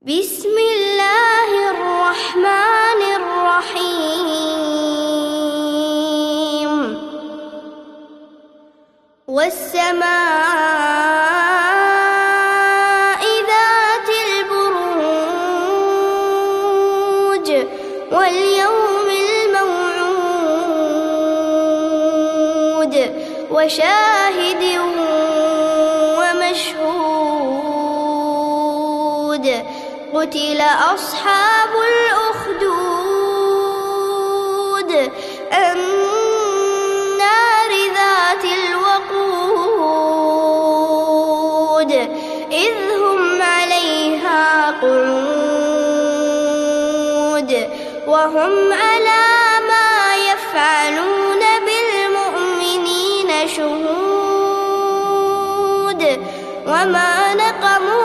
بسم الله الرحمن الرحيم والسماء ذات البروج واليوم الموعود وشاهد ومشهود قتل أصحاب الأخدود النار ذات الوقود إذ هم عليها قعود وهم على ما يفعلون بالمؤمنين شهود وما نقموا